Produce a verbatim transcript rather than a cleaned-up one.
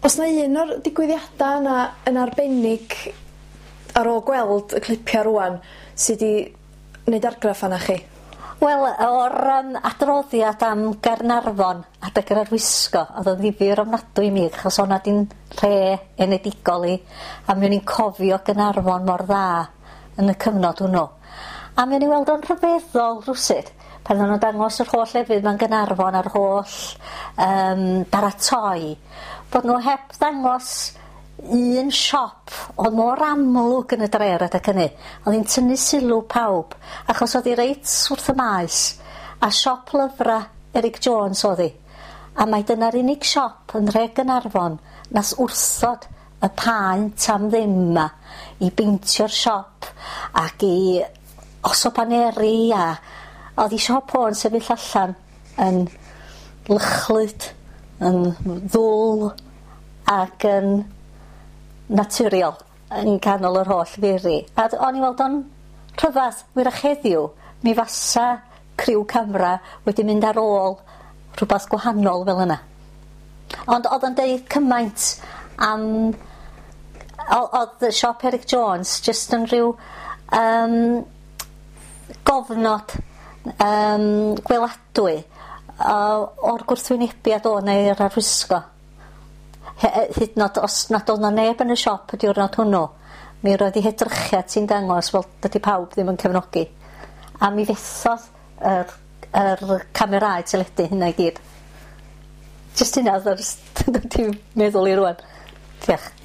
Os na un o'r digwyddiadau yna yn arbennig ar ôl gweld y clipia rwan sydd wedi wneud argraff anna chi? Wel, o'r um, adroddiad am Gaernarfon adeg yr arwisgo, oedd o'n ddifyr ofnadwy i mi, achos o'na di'n rhe enedigol i, a mi o'n i'n cofio Gaernarfon mor dda yn y cyfnod hwnnw. A mi o'n i weld o'n rhyfeddol rwsyd, pan o'n nhw'n dangos yr holl lefydd mewn Gaernarfon a'r holl um, baratoi, bod nhw heb ddangos un siop oedd mor amlwg yn y drer adeg hynny. Oedd hi'n tynnu sylw pawb, achos oedd hi reit wrth y maes, a siop lyfra Eric Jones oedd hi. A mae dyna'r unig siop yn Re Gaernarfon nas wrthod y paent am ddim ma i beintio'r siop ac i oso paneri, a oedd hi siop o'n sefyll allan yn lychlyd, yn ddwl ac yn naturiol yn canol yr holl feri. A o'n i weld o'n rhyfadd, wyrach heddiw mi fasa criw camera wedi mynd ar ôl rhywbeth gwahanol fel yna. Ond oedd yn deud cymaint am oedd siop Eric Jones just yn rhyw um, gofnod um, gweladwy uh, o'r gwrthwynebiad o neu'r arwisgo. Hyd nod os nad oedd na neb yn y siop y diwrnod hwnnw, mi roedd i hedrychiad sy'n dangos fel dydy pawb ddim yn cefnogi, a mi fethodd yr, yr camerâu teledu hynna i gyd. Just hynna oedd yr dydy meddwl i rwan. Diolch.